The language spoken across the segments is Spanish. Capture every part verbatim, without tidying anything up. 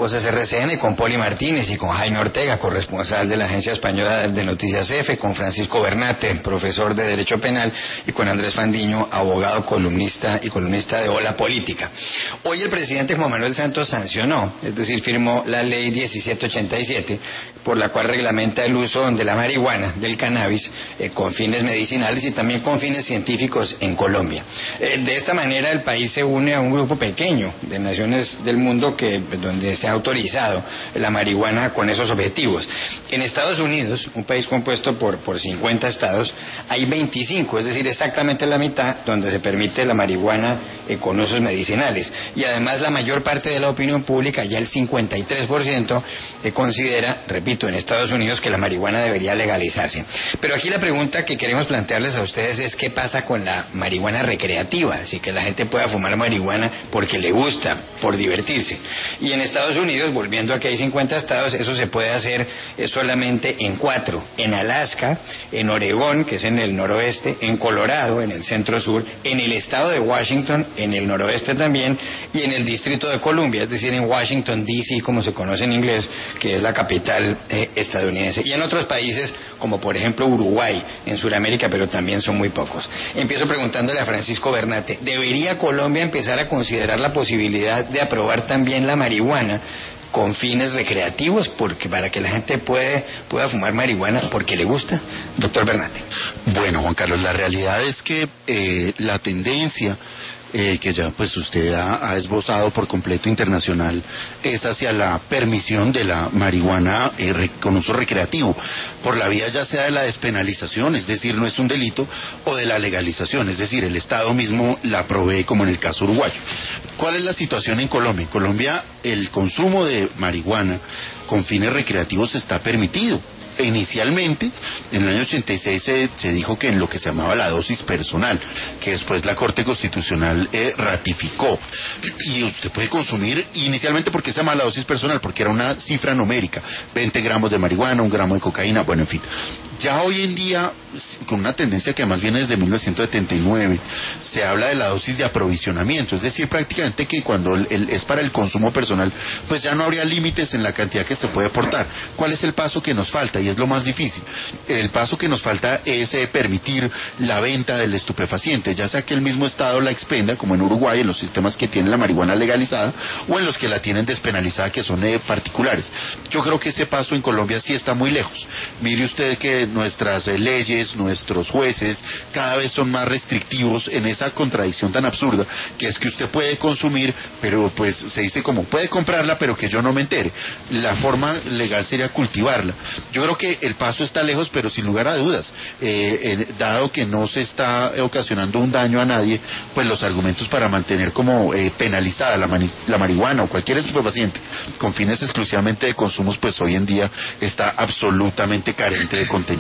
Voces R C N, con Poli Martínez y con Jaime Ortega, corresponsal de la Agencia Española de Noticias F, con Francisco Bernate, profesor de Derecho Penal, y con Andrés Fandiño, abogado, columnista y columnista de Hola Política. Hoy el presidente Juan Manuel Santos sancionó, es decir, firmó la ley diecisiete ochenta y siete, por la cual reglamenta el uso de la marihuana, del cannabis, eh, con fines medicinales y también con fines científicos en Colombia. Eh, de esta manera el país se une a un grupo pequeño de naciones del mundo que, donde se ha autorizado la marihuana con esos objetivos. En Estados Unidos, un país compuesto por, por cincuenta estados, hay veinticinco, es decir, exactamente la mitad, donde se permite la marihuana eh, con usos medicinales. Y además la mayor parte de la opinión pública, ya el cincuenta y tres por ciento, eh, considera, repito, en Estados Unidos que la marihuana debería legalizarse. Pero aquí la pregunta que queremos plantearles a ustedes es qué pasa con la marihuana recreativa, así que la gente pueda fumar marihuana porque le gusta, por divertirse. Y en Estados Unidos, volviendo a que hay cincuenta estados, eso se puede hacer eh, solamente en cuatro, en Alaska, en Oregón, que es en el noroeste, en Colorado, en el centro sur, en el estado de Washington, en el noroeste también, y en el distrito de Columbia, es decir, en Washington D C, como se conoce en inglés, que es la capital eh, estadounidense, y en otros países como por ejemplo Uruguay, en Sudamérica, pero también son muy pocos. Empiezo preguntándole a Francisco Bernate, ¿debería Colombia empezar a considerar la posibilidad de aprobar también la marihuana con fines recreativos, porque para que la gente puede, pueda fumar marihuana porque le gusta? Doctor Bernate. Bueno, Juan Carlos, la realidad es que eh, la tendencia Eh, que ya pues usted ha, ha esbozado por completo internacional, es hacia la permisión de la marihuana eh, re, con uso recreativo, por la vía ya sea de la despenalización, es decir, no es un delito, o de la legalización, es decir, el Estado mismo la provee, como en el caso uruguayo. ¿Cuál es la situación en Colombia? En Colombia el consumo de marihuana con fines recreativos está permitido. Inicialmente, en el año ochenta y seis se, se dijo que en lo que se llamaba la dosis personal, que después la Corte Constitucional eh, ratificó, y usted puede consumir inicialmente, porque se llama la dosis personal, porque era una cifra numérica, veinte gramos de marihuana, un gramo de cocaína, bueno, en fin. Ya hoy en día, con una tendencia que además viene desde mil novecientos setenta y nueve, se habla de la dosis de aprovisionamiento, es decir, prácticamente que cuando el, el, es para el consumo personal, pues ya no habría límites en la cantidad que se puede aportar. ¿Cuál es el paso que nos falta? Y es lo más difícil. El paso que nos falta es eh, permitir la venta del estupefaciente, ya sea que el mismo Estado la expenda, como en Uruguay, en los sistemas que tienen la marihuana legalizada, o en los que la tienen despenalizada, que son eh, particulares. Yo creo que ese paso en Colombia sí está muy lejos. Mire usted que nuestras eh, leyes, nuestros jueces, cada vez son más restrictivos en esa contradicción tan absurda, que es que usted puede consumir, pero pues se dice como, puede comprarla, pero que yo no me entere. La forma legal sería cultivarla. Yo creo que el paso está lejos, pero sin lugar a dudas, eh, eh, dado que no se está ocasionando un daño a nadie, pues los argumentos para mantener como eh, penalizada la, la marihuana o cualquier estupefaciente con fines exclusivamente de consumos, pues hoy en día está absolutamente carente de contenido.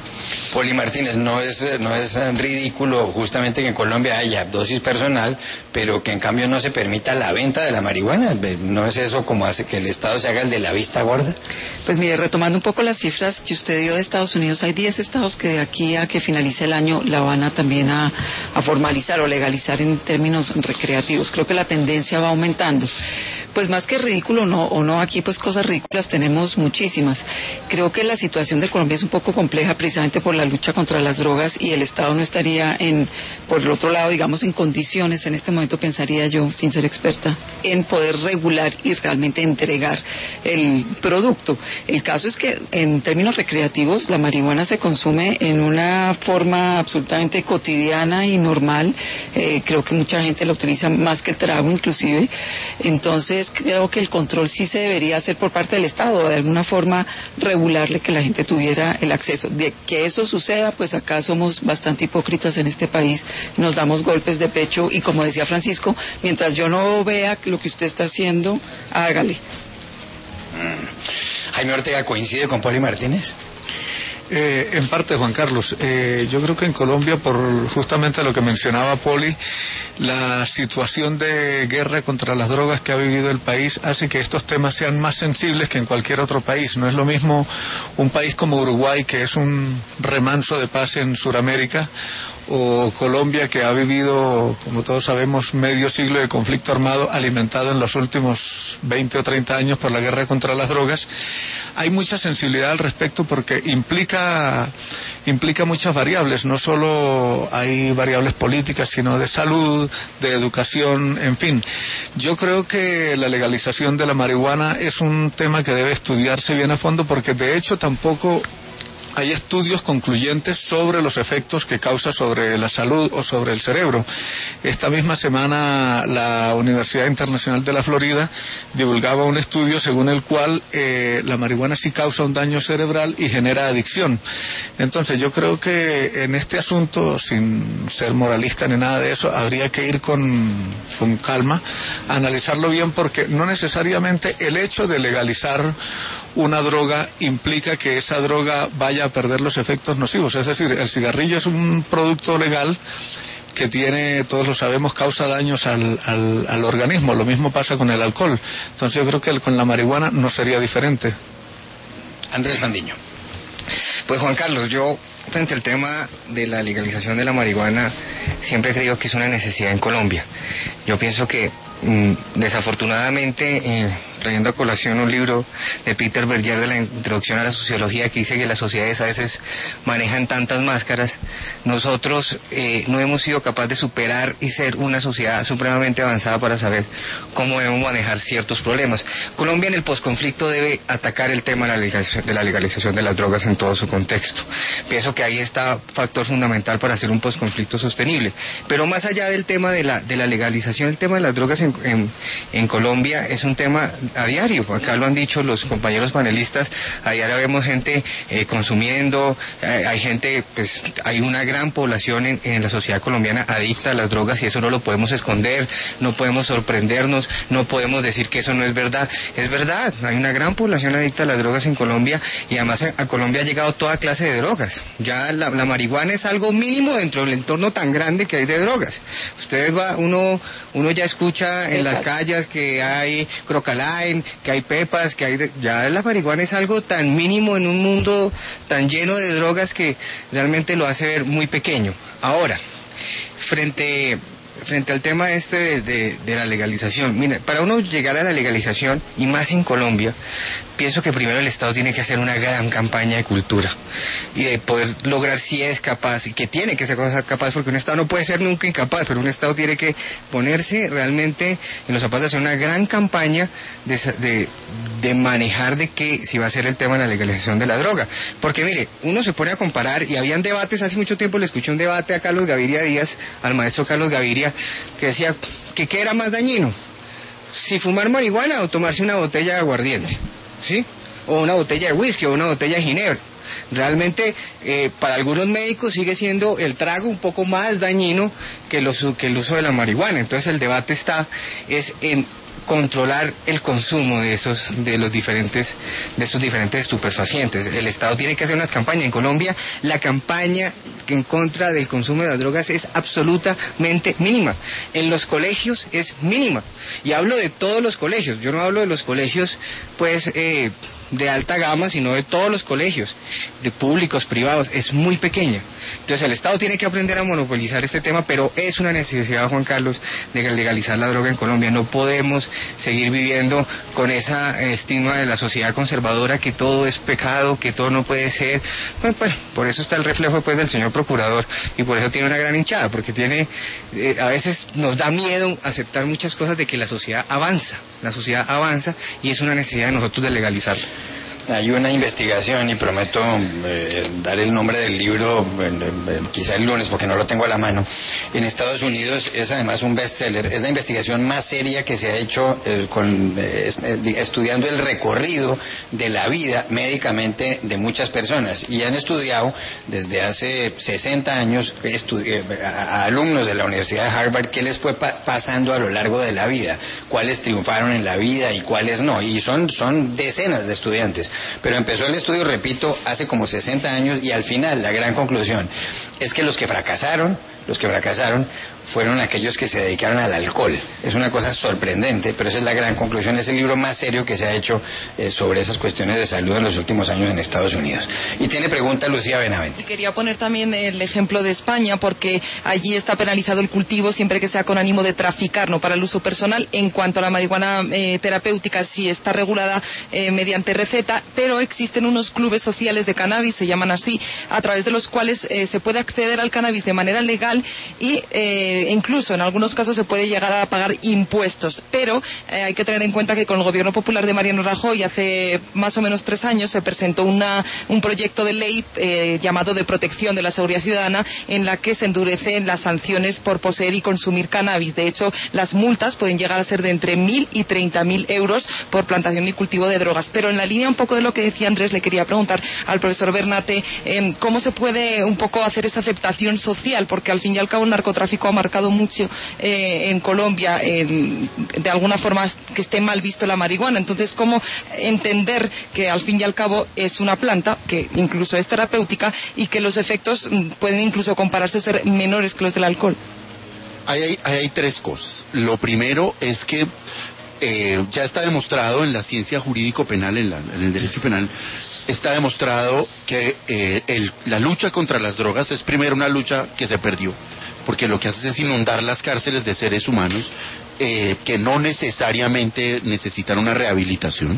Poli Martínez, no es, no es ridículo justamente que en Colombia haya dosis personal, pero que en cambio no se permita la venta de la marihuana. ¿No es eso como hace que el Estado se haga el de la vista gorda? Pues mire, retomando un poco las cifras que usted dio de Estados Unidos, hay diez estados que de aquí a que finalice el año la van a también a, a formalizar o legalizar en términos recreativos. Creo que la tendencia va aumentando. Pues más que ridículo no, o no, aquí pues cosas ridículas tenemos muchísimas. Creo que la situación de Colombia es un poco compleja precisamente por la lucha contra las drogas, y el Estado no estaría en, por el otro lado, digamos, en condiciones en este momento, pensaría yo, sin ser experta, en poder regular y realmente entregar el producto. El caso es que en términos recreativos la marihuana se consume en una forma absolutamente cotidiana y normal. Eh, creo que mucha gente la utiliza más que el trago inclusive. Entonces creo que el control sí se debería hacer por parte del Estado, de alguna forma regularle que la gente tuviera el acceso. De que eso suceda, pues acá somos bastante hipócritas en este país, nos damos golpes de pecho, y como decía Francisco, mientras yo no vea lo que usted está haciendo, hágale. Mm. Jaime Ortega, ¿coincide con Poli Martínez? Eh, en parte, Juan Carlos, eh, yo creo que en Colombia, por justamente lo que mencionaba Poli, la situación de guerra contra las drogas que ha vivido el país hace que estos temas sean más sensibles que en cualquier otro país. No es lo mismo un país como Uruguay, que es un remanso de paz en Sudamérica, o Colombia, que ha vivido, como todos sabemos, medio siglo de conflicto armado alimentado en los últimos veinte o treinta años por la guerra contra las drogas. Hay mucha sensibilidad al respecto porque implica, implica muchas variables, no solo hay variables políticas, sino de salud, de educación, en fin. Yo creo que la legalización de la marihuana es un tema que debe estudiarse bien a fondo porque de hecho tampoco hay estudios concluyentes sobre los efectos que causa sobre la salud o sobre el cerebro. Esta misma semana la Universidad Internacional de la Florida divulgaba un estudio según el cual eh, la marihuana sí causa un daño cerebral y genera adicción. Entonces yo creo que en este asunto, sin ser moralista ni nada de eso, habría que ir con, con calma, analizarlo bien, porque no necesariamente el hecho de legalizar una droga implica que esa droga vaya a perder los efectos nocivos. Es decir, el cigarrillo es un producto legal que tiene, todos lo sabemos, causa daños al, al, al organismo. Lo mismo pasa con el alcohol. Entonces yo creo que con la marihuana no sería diferente. Andrés Fandiño. Pues Juan Carlos, yo frente al tema de la legalización de la marihuana siempre he creído que es una necesidad en Colombia. Yo pienso que mm, desafortunadamente, eh, trayendo a colación un libro de Peter Berger de la Introducción a la Sociología, que dice que las sociedades a veces manejan tantas máscaras, nosotros eh, no hemos sido capaces de superar y ser una sociedad supremamente avanzada para saber cómo debemos manejar ciertos problemas. Colombia en el posconflicto debe atacar el tema de la legalización de, la legalización de las drogas en todo su contexto. Pienso que ahí está factor fundamental para hacer un posconflicto sostenible. Pero más allá del tema de la, de la legalización, el tema de las drogas en, en, en Colombia es un tema a diario. Acá lo han dicho los compañeros panelistas, a diario vemos gente eh, consumiendo, eh, hay gente, pues hay una gran población en, en la sociedad colombiana adicta a las drogas y eso no lo podemos esconder, no podemos sorprendernos, no podemos decir que eso no es verdad. Es verdad, hay una gran población adicta a las drogas en Colombia y además a, a Colombia ha llegado toda clase de drogas. Ya la, la marihuana es algo mínimo dentro del entorno tan grande que hay de drogas. Ustedes va, uno, uno ya escucha en las calles que hay crocalay, que hay pepas, que hay de, ya la marihuana es algo tan mínimo en un mundo tan lleno de drogas que realmente lo hace ver muy pequeño. Ahora, frente frente al tema este de, de, de la legalización, mira, para uno llegar a la legalización, y más en Colombia, pienso que primero el Estado tiene que hacer una gran campaña de cultura y de poder lograr si es capaz, y que tiene que ser capaz, porque un Estado no puede ser nunca incapaz, pero un Estado tiene que ponerse realmente en los zapatos de hacer una gran campaña de, de, de manejar de qué si va a ser el tema de la legalización de la droga. Porque mire, uno se pone a comparar, y habían debates, hace mucho tiempo le escuché un debate a Carlos Gaviria Díaz, al maestro Carlos Gaviria, que decía que qué era más dañino, si fumar marihuana o tomarse una botella de aguardiente, ¿sí? O una botella de whisky o una botella de ginebra. Realmente eh, para algunos médicos sigue siendo el trago un poco más dañino que, los, que el uso de la marihuana. Entonces el debate está es en controlar el consumo de esos de los diferentes de estos diferentes estupefacientes. El Estado tiene que hacer unas campañas. En Colombia la campaña en contra del consumo de las drogas es absolutamente mínima. En los colegios es mínima. Y hablo de todos los colegios. Yo no hablo de los colegios pues eh, de alta gama, sino de todos los colegios, de públicos, privados, es muy pequeña. Entonces el Estado tiene que aprender a monopolizar este tema, pero es una necesidad, Juan Carlos, de legalizar la droga en Colombia. No podemos seguir viviendo con esa estigma de la sociedad conservadora, que todo es pecado, que todo no puede ser. Bueno, pues, por eso está el reflejo pues del señor procurador, y por eso tiene una gran hinchada, porque tiene, eh, a veces nos da miedo aceptar muchas cosas de que la sociedad avanza, la sociedad avanza, y es una necesidad de nosotros de legalizarla. Hay una investigación, y prometo eh, dar el nombre del libro eh, eh, quizá el lunes porque no lo tengo a la mano. En Estados Unidos es además un bestseller. Es la investigación más seria que se ha hecho eh, con, eh, estudiando el recorrido de la vida médicamente de muchas personas, y han estudiado desde hace sesenta años a, a alumnos de la Universidad de Harvard qué les fue pa pasando a lo largo de la vida, cuáles triunfaron en la vida y cuáles no, y son, son decenas de estudiantes. Pero empezó el estudio, repito, hace como sesenta años, y al final la gran conclusión es que los que fracasaron, los que fracasaron fueron aquellos que se dedicaron al alcohol. Es una cosa sorprendente, pero esa es la gran conclusión. Es el libro más serio que se ha hecho eh, sobre esas cuestiones de salud en los últimos años en Estados Unidos. Y tiene pregunta Lucía Benavente. Y quería poner también el ejemplo de España, porque allí está penalizado el cultivo siempre que sea con ánimo de traficar, no para el uso personal. En cuanto a la marihuana eh, terapéutica, sí está regulada eh, mediante receta, pero existen unos clubes sociales de cannabis, se llaman así, a través de los cuales eh, se puede acceder al cannabis de manera legal y eh, incluso en algunos casos se puede llegar a pagar impuestos, pero eh, hay que tener en cuenta que con el gobierno popular de Mariano Rajoy hace más o menos tres años se presentó una, un proyecto de ley eh, llamado de protección de la seguridad ciudadana, en la que se endurecen las sanciones por poseer y consumir cannabis. De hecho, las multas pueden llegar a ser de entre mil y treinta mil euros por plantación y cultivo de drogas. Pero en la línea un poco de lo que decía Andrés, le quería preguntar al profesor Bernate eh, cómo se puede un poco hacer esa aceptación social, porque al fin y al cabo el narcotráfico ha marcado mucho eh, en Colombia, eh, de alguna forma que esté mal visto la marihuana. Entonces, ¿cómo entender que al fin y al cabo es una planta que incluso es terapéutica y que los efectos pueden incluso compararse o ser menores que los del alcohol? Ahí hay, hay, hay tres cosas. Lo primero es que Eh, ya está demostrado en la ciencia jurídico-penal, en, la, en el derecho penal, está demostrado que eh, el, la lucha contra las drogas es primero una lucha que se perdió, porque lo que hace es inundar las cárceles de seres humanos eh, que no necesariamente necesitan una rehabilitación.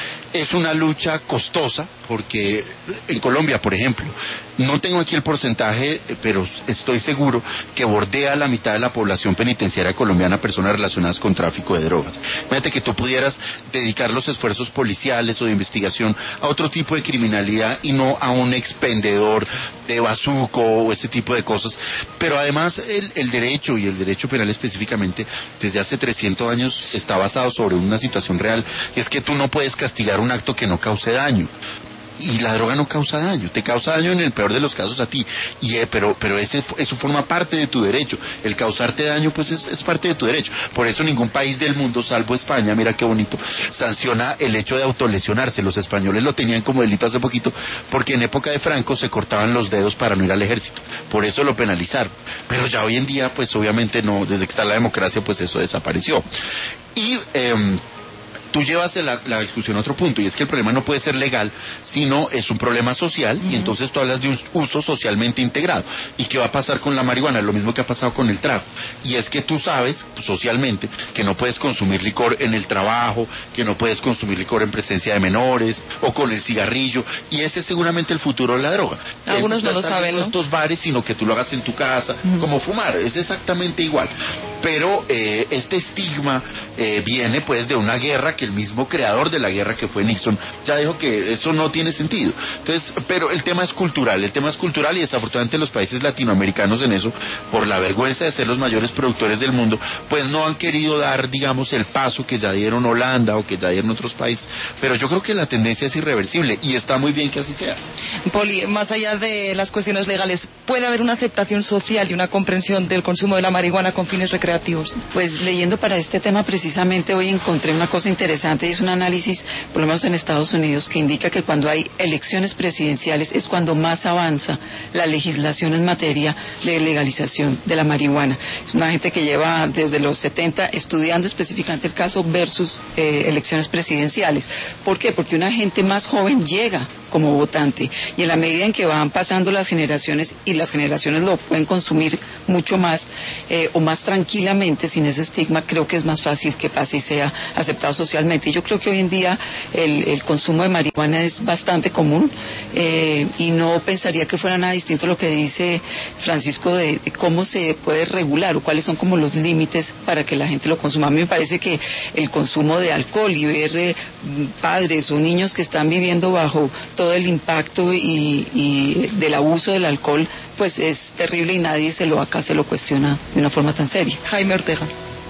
Es una lucha costosa, porque en Colombia, por ejemplo, no tengo aquí el porcentaje, pero estoy seguro que bordea la mitad de la población penitenciaria colombiana personas relacionadas con tráfico de drogas. Imagínate que tú pudieras dedicar los esfuerzos policiales o de investigación a otro tipo de criminalidad y no a un expendedor de bazuco o ese tipo de cosas. Pero además el, el derecho, y el derecho penal específicamente, desde hace trescientos años está basado sobre una situación real, y es que tú no puedes castigar un acto que no cause daño. Y la droga no causa daño, te causa daño en el peor de los casos a ti, y eh, pero pero ese eso forma parte de tu derecho. El causarte daño pues es, es parte de tu derecho. Por eso ningún país del mundo, salvo España, mira qué bonito, sanciona el hecho de autolesionarse. Los españoles lo tenían como delito hace poquito, porque en época de Franco se cortaban los dedos para no ir al ejército, por eso lo penalizaron. Pero ya hoy en día pues obviamente no, desde que está la democracia pues eso desapareció. Y eh, tú llevas la, la discusión a otro punto, y es que el problema no puede ser legal, sino es un problema social, uh-huh. Y entonces tú hablas de un uso socialmente integrado. ¿Y qué va a pasar con la marihuana? Lo mismo que ha pasado con el trago, y es que tú sabes socialmente que no puedes consumir licor en el trabajo, que no puedes consumir licor en presencia de menores, o con el cigarrillo, y ese es seguramente el futuro de la droga. Algunos no lo saben, ¿no? En estos bares, sino que tú lo hagas en tu casa, uh-huh. Como fumar, es exactamente igual. Pero eh, este estigma eh, viene pues de una guerra que el mismo creador de la guerra, que fue Nixon, ya dijo que eso no tiene sentido. Entonces, pero el tema es cultural, el tema es cultural, y desafortunadamente los países latinoamericanos en eso, por la vergüenza de ser los mayores productores del mundo, pues no han querido dar, digamos, el paso que ya dieron Holanda o que ya dieron otros países. Pero yo creo que la tendencia es irreversible, y está muy bien que así sea. Poli, más allá de las cuestiones legales, ¿puede haber una aceptación social y una comprensión del consumo de la marihuana con fines recreativos? Pues leyendo para este tema precisamente hoy encontré una cosa interesante, y es un análisis, por lo menos en Estados Unidos, que indica que cuando hay elecciones presidenciales es cuando más avanza la legislación en materia de legalización de la marihuana. Es una gente que lleva desde los setenta estudiando específicamente el caso versus eh, elecciones presidenciales. ¿Por qué? Porque una gente más joven llega como votante, y en la medida en que van pasando las generaciones, y las generaciones lo pueden consumir mucho más eh, o más tranquilamente sin ese estigma, creo que es más fácil que pase y sea aceptado socialmente. Y yo creo que hoy en día el, el consumo de marihuana es bastante común, eh, y no pensaría que fuera nada distinto a lo que dice Francisco de, de cómo se puede regular o cuáles son como los límites para que la gente lo consuma. A mí me parece que el consumo de alcohol y ver eh, padres o niños que están viviendo bajo todo el impacto y, y del abuso del alcohol, pues es terrible, y nadie se lo acá se lo cuestiona de una forma tan seria. Jaime Ortega.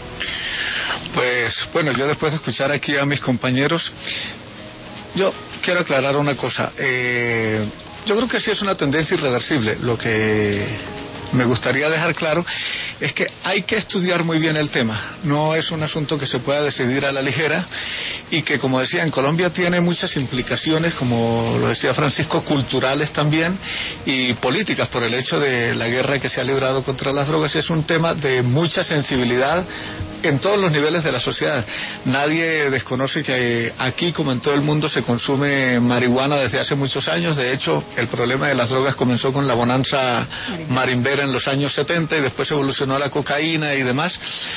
Pues bueno, yo después de escuchar aquí a mis compañeros, yo quiero aclarar una cosa. Eh, yo creo que sí es una tendencia irreversible lo que me gustaría dejar claro es que hay que estudiar muy bien el tema. No es un asunto que se pueda decidir a la ligera y que, como decía, en Colombia tiene muchas implicaciones, como lo decía Francisco, culturales también y políticas por el hecho de la guerra que se ha librado contra las drogas. Es un tema de mucha sensibilidad en todos los niveles de la sociedad. Nadie desconoce que aquí, como en todo el mundo, se consume marihuana desde hace muchos años. De hecho, el problema de las drogas comenzó con la bonanza marimbera en los años setenta y después evolucionó a la cocaína y demás.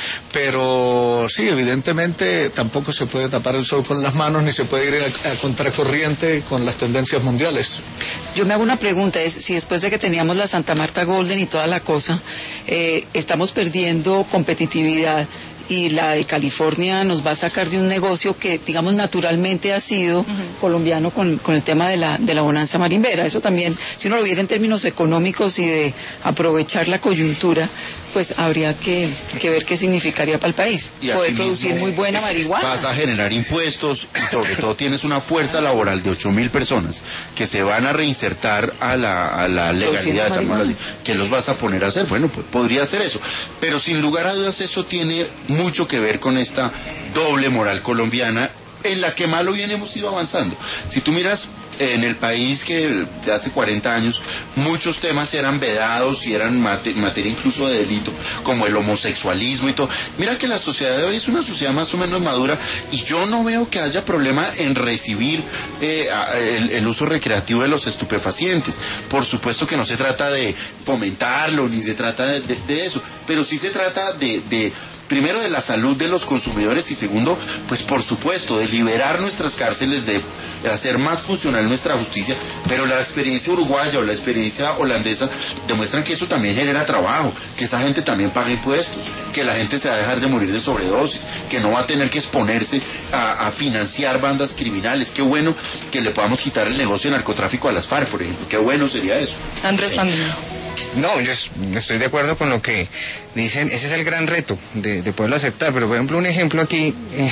Pero sí, evidentemente tampoco se puede tapar el sol con las manos ni se puede ir a, a contracorriente con las tendencias mundiales. Yo me hago una pregunta, es si después de que teníamos la Santa Marta Golden y toda la cosa, eh, estamos perdiendo competitividad y la de California nos va a sacar de un negocio que, digamos, naturalmente ha sido uh-huh. colombiano con, con el tema de la, de la bonanza marimbera. Eso también, si uno lo viera en términos económicos y de aprovechar la coyuntura, pues habría que, que ver qué significaría para el país. Y poder producir muy buena marihuana. Vas a generar impuestos y sobre todo tienes una fuerza laboral de ocho mil personas que se van a reinsertar a la, a la legalidad, así, que los vas a poner a hacer. Bueno, pues podría ser eso. Pero sin lugar a dudas eso tiene mucho que ver con esta doble moral colombiana en la que malo bien hemos ido avanzando. Si tú miras en el país que de hace cuarenta años muchos temas eran vedados y eran mate, materia incluso de delito, como el homosexualismo y todo. Mira que la sociedad de hoy es una sociedad más o menos madura y yo no veo que haya problema en recibir eh, el, el uso recreativo de los estupefacientes. Por supuesto que no se trata de fomentarlo ni se trata de, de, de eso, pero sí se trata de, de primero de la salud de los consumidores y segundo, pues por supuesto, de liberar nuestras cárceles, de hacer más funcional nuestra justicia, pero la experiencia uruguaya o la experiencia holandesa demuestran que eso también genera trabajo, que esa gente también paga impuestos, que la gente se va a dejar de morir de sobredosis, que no va a tener que exponerse a, a financiar bandas criminales. Qué bueno que le podamos quitar el negocio de narcotráfico a las FARC, por ejemplo, qué bueno sería eso. Andrés Sí. Fandino. No, yo estoy de acuerdo con lo que dicen, ese es el gran reto de, de poderlo aceptar, pero por ejemplo un ejemplo aquí, eh,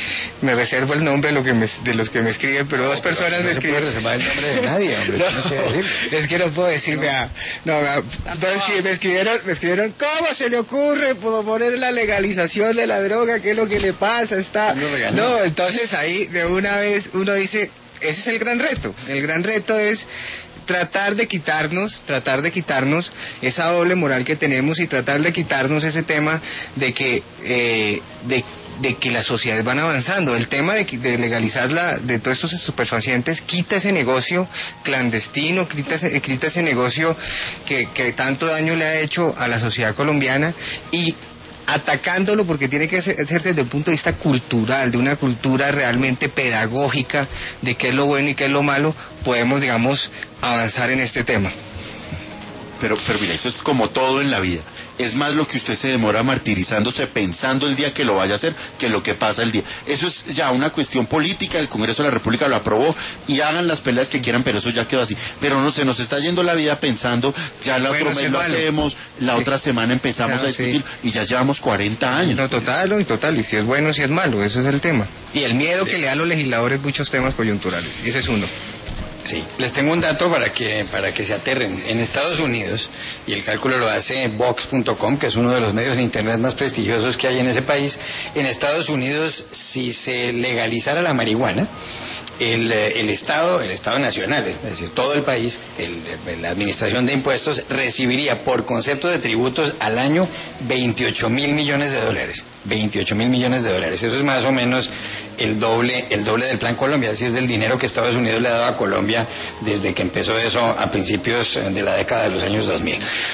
me reservo el nombre de, lo que me, de los que me escriben, pero no, dos personas no me escriben. No se puede reservar el nombre de nadie, hombre, no, no quiere decir. Es que no puedo decir, vea, no, entonces me escribieron, me escribieron, ¿cómo se le ocurre proponer la legalización de la droga? ¿Qué es lo que le pasa? Está, no, entonces ahí de una vez uno dice, ese es el gran reto, el gran reto es tratar de quitarnos, tratar de quitarnos esa doble moral que tenemos y tratar de quitarnos ese tema de que eh, de, de que las sociedades van avanzando. El tema de, de legalizar la, de todos estos estupefacientes quita ese negocio clandestino, quita ese, quita ese negocio que, que tanto daño le ha hecho a la sociedad colombiana y atacándolo porque tiene que hacerse desde el punto de vista cultural, de una cultura realmente pedagógica de qué es lo bueno y qué es lo malo, podemos, digamos, avanzar en este tema. Pero, pero mira, eso es como todo en la vida. Es más lo que usted se demora martirizándose pensando el día que lo vaya a hacer que lo que pasa el día. Eso es ya una cuestión política, el Congreso de la República lo aprobó y hagan las peleas que quieran, pero eso ya quedó así. Pero no se nos está yendo la vida pensando, ya la bueno, otro mes lo malo. hacemos, la sí. otra semana empezamos claro, a discutir sí. y ya llevamos cuarenta años. No, total, no, total, y si es bueno, si es malo, ese es el tema. Y el miedo que le da a los legisladores muchos temas coyunturales, ese es uno. Sí, les tengo un dato para que para que se aterren. En Estados Unidos, y el cálculo lo hace Vox punto com, que es uno de los medios en internet más prestigiosos que hay en ese país, en Estados Unidos, si se legalizara la marihuana, el, el Estado, el Estado nacional, es decir, todo el país, el, la administración de impuestos, recibiría por concepto de tributos al año veintiocho mil millones de dólares. veintiocho mil millones de dólares. Eso es más o menos el doble, el doble del Plan Colombia, así es del dinero que Estados Unidos le ha dado a Colombia desde que empezó eso a principios de la década de los años dos mil.